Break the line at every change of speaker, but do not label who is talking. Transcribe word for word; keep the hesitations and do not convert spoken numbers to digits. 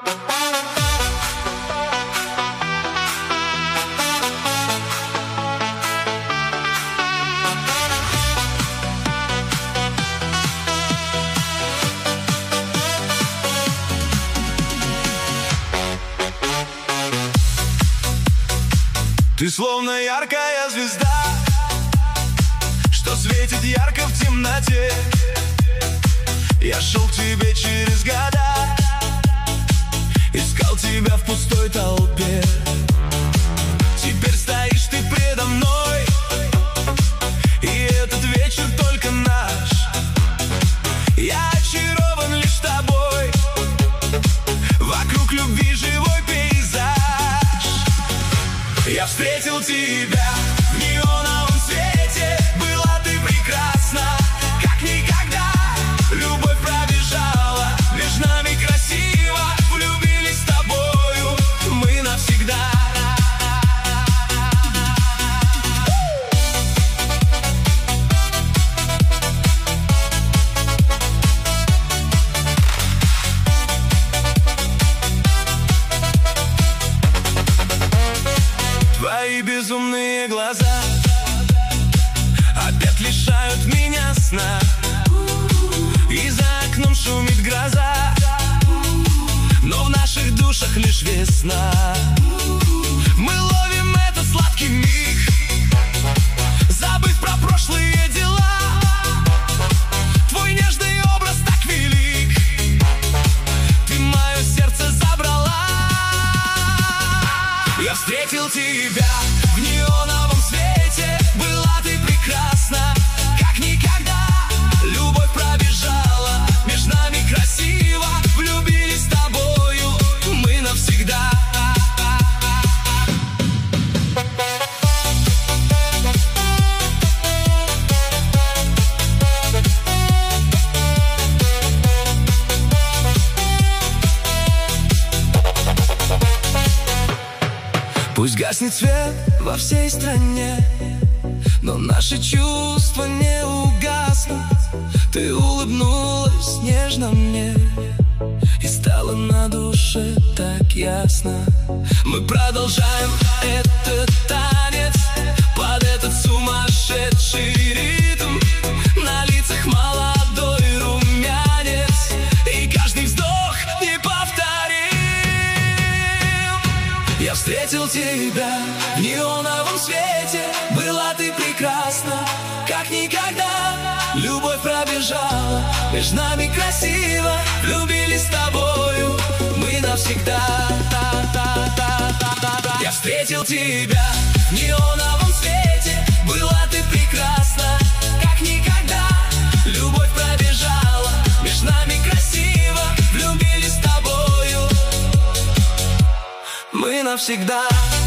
Ты словно яркая звезда, что светит ярко в темноте. Я шел к тебе через года, искал тебя в пустой толпе. Теперь стоишь ты предо мной, и этот вечер только наш. Я очарован лишь тобой, вокруг любви живой пейзаж. Я встретил тебя в неоновом свете, была ты прекрасна, как никогда. Любовь пробежала между нами красиво, влюбились с тобою мы навсегда. Твои безумные глаза опять лишают меня сна, и за окном шумит гроза, но в наших душах лишь весна. Мы ловим этот сладкий миг, забыв про прошлые дела. Твой нежный образ так велик, ты мое сердце забрала. Я встретил тебя в неоновом свете, была ты прекрасна, как никогда. Любовь пробежала между нами красиво, влюбились с тобою мы навсегда. Пусть гаснет свет во всей стране, но наши чувства не угаснут. Ты улыбнулась нежно мне, и стало на душе так ясно. Мы продолжаем этот танец под этот сумасшедший ритм. На лицах молодой румянец, и каждый вздох неповторим. Я встретил тебя в неоновом свете, была ты прекрасна, как никогда. Любовь пробежала между нами красиво, влюбились с тобою мы навсегда. Я встретил тебя в неоновом свете, была ты прекрасна, как никогда. Любовь пробежала между нами красиво, влюбились с тобою мы навсегда.